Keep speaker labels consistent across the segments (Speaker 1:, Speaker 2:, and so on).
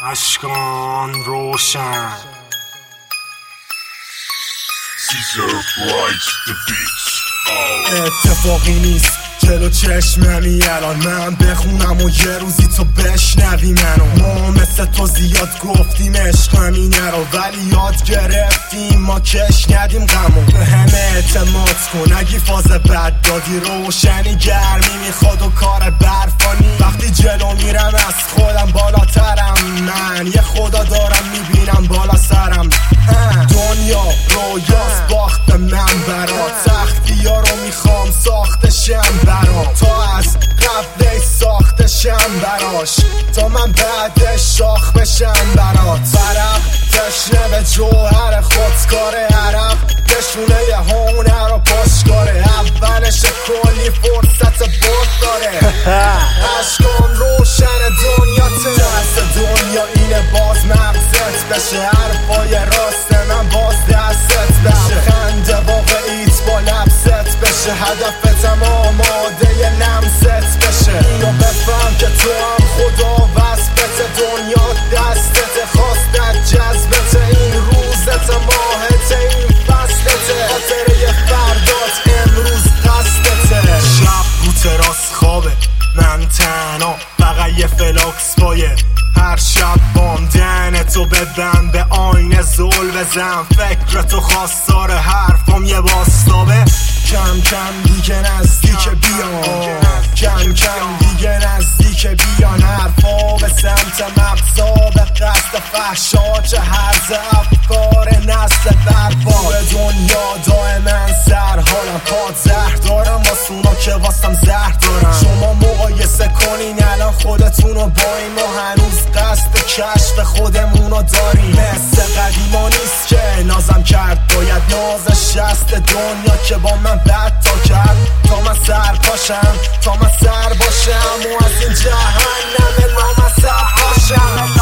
Speaker 1: اشکان روشن
Speaker 2: اتفاقی نیست جلو چشممی الان من بخونم و یه روزی تو بشنوی منو. ما مثل تو زیاد گفتیم عشق همینه رو، ولی یاد گرفتیم ما کش ندیم غمو. به همه اعتماد کن اگه فاز بد دادی، روشنی گرمی میخواد و کار برفانی. وقتی جلو میرم از خودم بالاترم، من یه خدا دارم میبینم بالا سرم. دنیا رویاست باخت من برات، سختی ها رو میخوام ساختشم برات، تا از قبلش ساختشم براش، تا من بعدش شاخ بشم برات. فرق تشنه به جوهر خودکار عرق، نشونه یه هنر و پشکاره، اولش کلی فرصت برد داره. اشکان روشن دنیاته، دست دنیا اینه باز مغزت بشه، حرفای راست من باز دستت بشه، خنده واقعیت با لبست بشه، هدفتم آماده لمست بشه. اینو بفهم که تو هم خدا وصفت، دنیا دستت خواستت جذبت، این روزت ماهت این فصلته، خاطره فردات امروز قصدته. شب رو تراس خوابه من تنها، فقط یه فلاکس پایه هر شب بامدن تو ببند، به آینه زل بزن، فکرتو خواستار حرفم یه باستابه. کم کم دیگه نزدیک بیان، کم کم دیگه نزدیک بیان، حرفا به سمت مغزا به قصد فحشا، چه هرز افکار نسل بربا. به دنیا دائما سر حالم پاد زهر دارم، واسونا که واسم زهر دارم. شما مقایسه کنین الان خودتونو با این، ما هنوز قصد کشف خودمونو داریم. مثل قدیما نیست که نازم کرد باید نازش شست دنیا که با من بد تا کرد، تا من سر پاشم تا من سر باشم و از این جهنم لامصب باشم.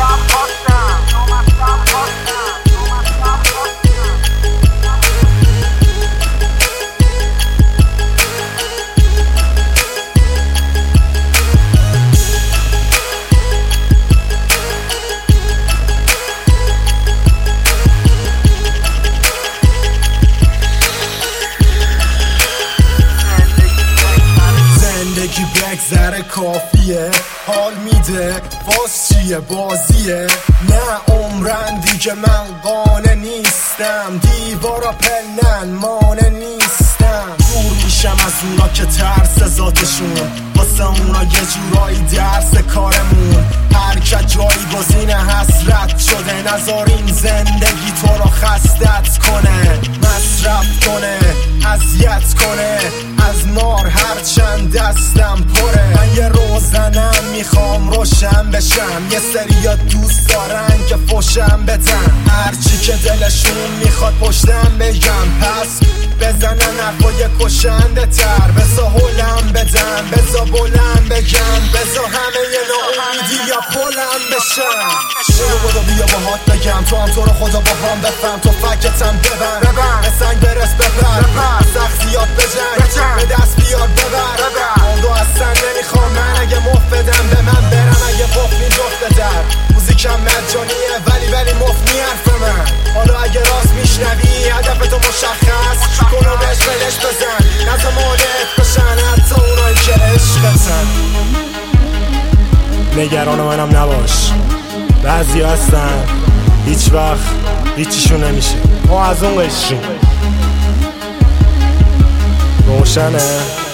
Speaker 2: بگذره کافیه حال میده، باز چیه بازیه، نه عمرن دیگه من قانه نیستم، دیوارا پلن مانه نیستم. دور میشم از اونا که ترس ذاتشون، واسه اونا یه جورایی درس کارمون. حرکت جایگزین حسرت شده، نذارین زندگی تو رو خستت کنه، مصرف کنه اذیت کنه، از مار هرچند دستم پره. من یه روزنم میخوام روشن بشم، یه سریا دوست دارن که فوشم بدن، هرچی که دلشون میخواد پشتم بگم، پس بزنن حرفای کشنده تر، بزا هلم بدن بزا بلند بگم، بزا همه یه ناامیدی یا پلم بشم. شروع بودو بیا باهات بگم، تو هم تو رو خدا با هم بفهم، تو فکتم ببن به سنگ برس بپر، سختیات بجنگ به دست بیار ببر. موضوع اصلا نمیخوام من، اگه مفدم به من برم، اگه بخنی جفت در موزیکم مجانیه ولی مفنی حرف من. حالا اگه راست میشنوی هدفتو مشخص کنو بهش بلش بزن، نزا مالت بشن حتی اونایی که عشقتن.
Speaker 1: نگران منم نباش، بعضی هستن هیچ وقت هیچیشون نمیشه، ما از اون قشریم. روشنه